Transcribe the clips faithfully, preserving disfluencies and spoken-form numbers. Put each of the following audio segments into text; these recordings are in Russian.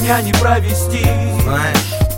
меня не провести. Знаешь,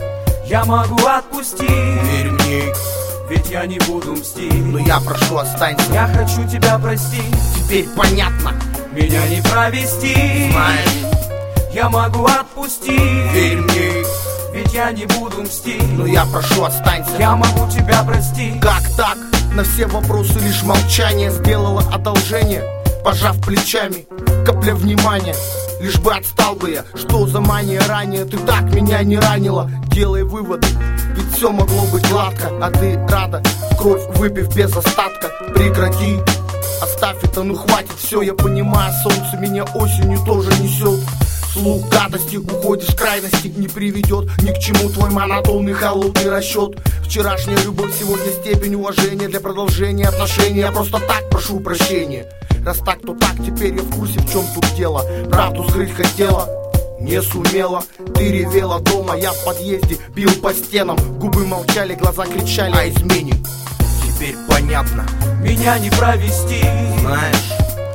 я могу отпустить, верь мне, ведь я не буду мстить. но я прошу, останься. Я хочу тебя простить, Теперь понятно, меня не провести. знаешь, я могу отпустить, верь мне, ведь я не буду мстить. но я прошу, останься. Я могу тебя простить. Как так? На все вопросы лишь молчание. Сделала одолжение, пожав плечами. Капля внимания, лишь бы отстал бы я. Что за мания ранее? Ты так меня не ранила. Делай выводы, ведь все могло быть гладко. А ты рада, кровь выпив без остатка. Прекрати, оставь это, ну хватит. Все, я понимаю, солнце меня осенью тоже несет. Слух гадости, уходишь в крайности, не приведет ни к чему твой монотонный холодный расчет. Вчерашняя любовь, сегодня степень уважения. Для продолжения отношений я просто так прошу прощения. Раз так, то так, теперь я в курсе, в чем тут дело. Правду скрыть хотела, не сумела. Ты ревела дома, я в подъезде бил по стенам. Губы молчали, глаза кричали о измене. Теперь понятно, Меня не провести, знаешь,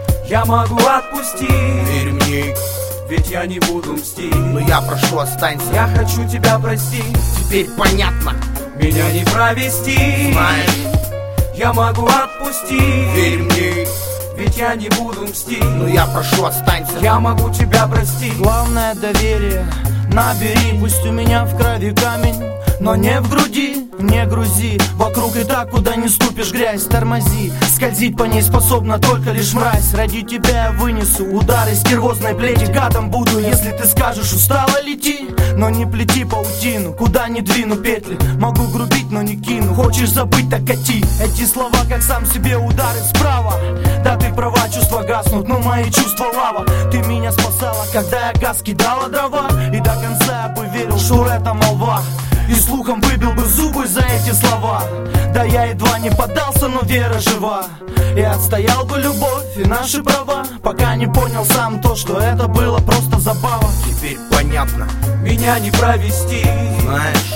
я могу отпустить, верь мне, ведь я не буду мстить. но я прошу, останься. Я хочу тебя простить, Теперь понятно, меня не провести. знаешь, Я могу отпустить, верь мне, ведь я не буду мстить. но я прошу, останься. Я могу тебя простить. Главное доверие набери, пусть у меня в крови камень, но не в груди, не грузи. Вокруг и так, куда не ступишь, грязь, тормози. Скользить по ней способна только лишь мразь. Ради тебя я вынесу удары стервозной плети. Гадом буду, если ты скажешь, устала, лети. Но не плети паутину, куда не двину петли. Могу грубить, но не кину. Хочешь забыть, так кати. Эти слова, как сам себе удары справа. Да, ты права, чувства гаснут, но мои чувства лава. Ты меня спасала, когда я газ кидала дрова. И до конца я бы верил, что это молва. И слухом выбил бы зубы за эти слова. Да я едва не поддался, но вера жива. И отстоял бы любовь и наши права, пока не понял сам то, что это было просто забава. Теперь понятно, Меня не провести, знаешь,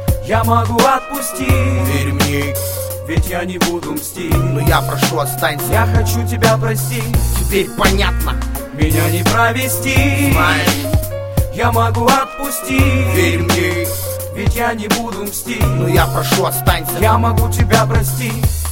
я могу отпустить, верь мне, ведь я не буду мстить. но я прошу, останься. Я хочу тебя простить, Теперь понятно, меня не провести. знаешь, Я могу отпустить, верь мне, ведь я не буду мстить. но я прошу, останься. Я могу тебя простить.